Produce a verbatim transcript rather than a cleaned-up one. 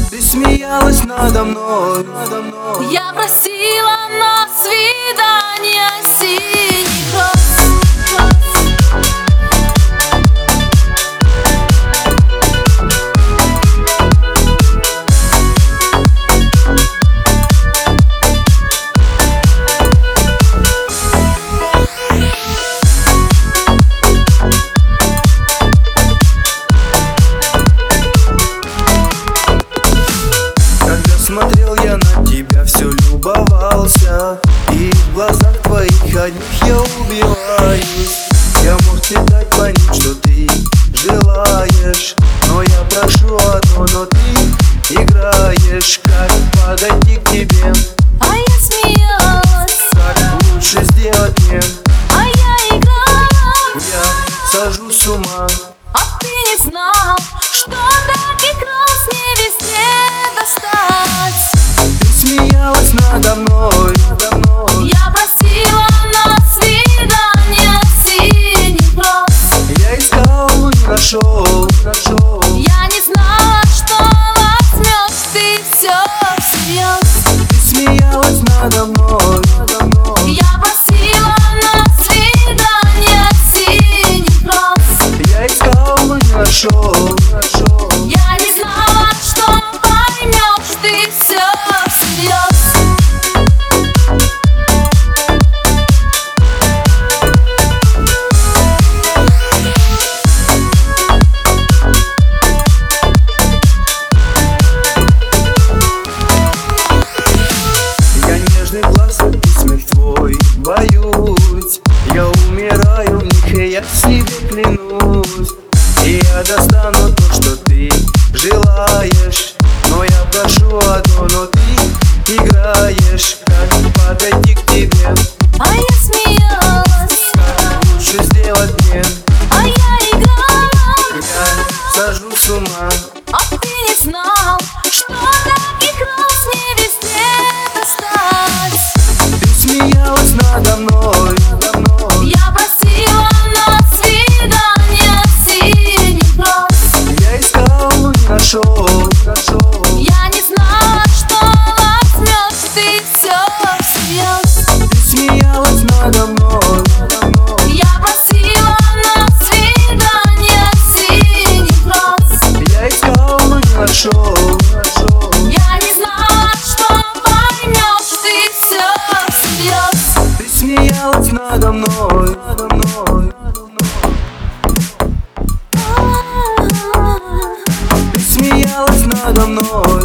Ты смеялась надо мной, надо мной. Я просила на свидание синий роз. Смотрел я на тебя, все любовался, и в глазах твоих одних я убиваюсь. Я мог тебе дать понять, что ты желаешь, но я прошу одно, но ты играешь. Как подойти к тебе? А я смеялась. Как лучше сделать мне? А я играла. Я сажу с ума. А ты не знал, что таких роз не везде достать. Ты смеялась надо мной, надо мной. Я просила на свидание синих роз. Я искал, но не нашел, нашел. Я не знала, что возьмешь ты все всерьез. Ты смеялась надо мной, надо мной. Я просила на свидание синих роз. Я искал, но не нашел, нашел. Я не знала, что поймешь ты все всерьез. Я нежный глаз и смех твой боюсь. Я умираю в них, и я себе клянусь. И я достану то, что ты желаешь, но я прошу одно, но ты играешь. Как подойти к тебе? А я смеялась. Как лучше сделать мне? А я играла. Я сажу с ума. А ты не знал, что таких роз не везде достать. Ты смеялась надо мной, надо мной. Я просила на свидание синих роз. Я искал, но не нашел, нашел. Я не знала, что возьмешь ты все всерьез. Ты смеялась надо мной, надо мной. Я просила на свидание синих роз. Я искал, но не нашел, нашел. Я не знала, что поймешь ты все всерьез. Ты смеялась надо мной, надо мной. Ты смеялась надо мной.